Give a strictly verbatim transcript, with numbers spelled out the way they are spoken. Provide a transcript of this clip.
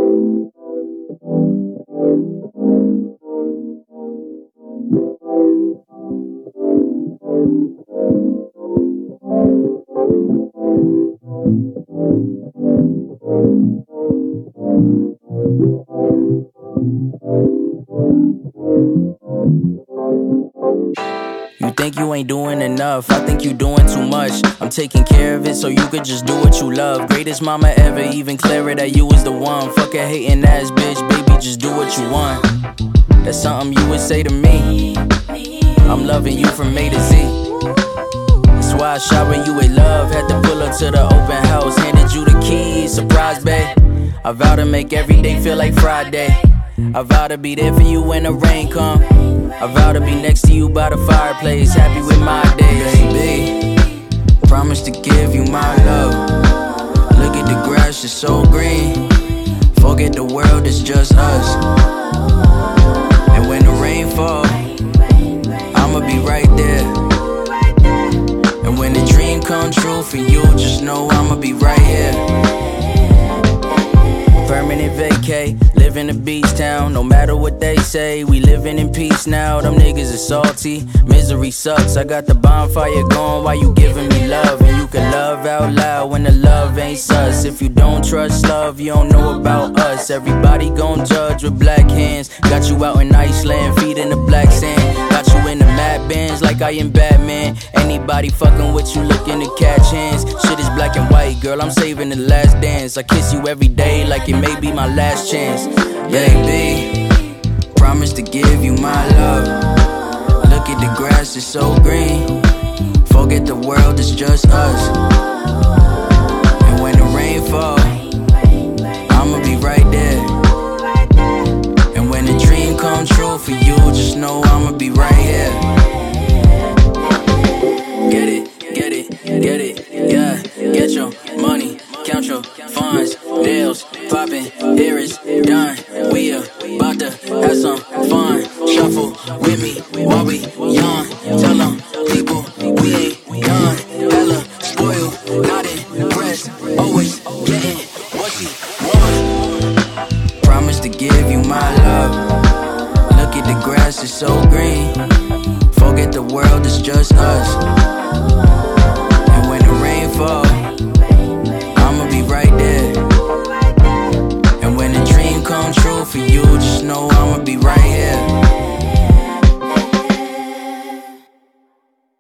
You think you ain't doing enough, I think you doing too much. I'm taking care of it so you could just do what you love. Greatest mama ever, even clearer that you was the one. Fuck a hating ass bitch, baby, just do what you want. That's something you would say to me. I'm loving you from A to Z. That's why I showered you with love. Had to pull up to the open house, handed you the keys, surprise, babe. I vow to make every day feel like Friday. I vow to be there for you when the rain come. I vow to be next to you by the fireplace, happy with my days. Baby, promise to give you my love. Look at the grass, it's so green. Forget the world, it's just us. And when the rain falls, I'ma be right there. And when the dream comes true for you, just know I'ma be right here. Permanent vacay, live in a beach town. No matter what they say, we living in peace now. Them niggas is salty, misery sucks. I got the bonfire going while you giving me love. And you can love out loud when the love ain't sus. If you don't trust love, you don't know about us. Everybody gon' judge with black hands. Got you out in Iceland, feet in the black sand. Got you in the mad bands like I am Batman. Anybody fucking with you looking to catch hands. Shit is black and white, girl, I'm saving the last dance. I kiss you every day like it may be my last chance. Baby, promise to give you my love. Look at the grass, it's so green. Forget the world, it's just us. And when the rain falls, I'ma be right there. And when the dream comes true for you, just know I'ma be right here. Get it, get it, get it, yeah. Get your money, count your funds, deals, poppin', here it's done. We about to have some fun. Shuffle with me while we young. Tell them people we ain't done. Hella spoiled, not impressed. Always getting what she wants. Promise to give you my love. Look at the grass, it's so green. Forget the world, it's just us.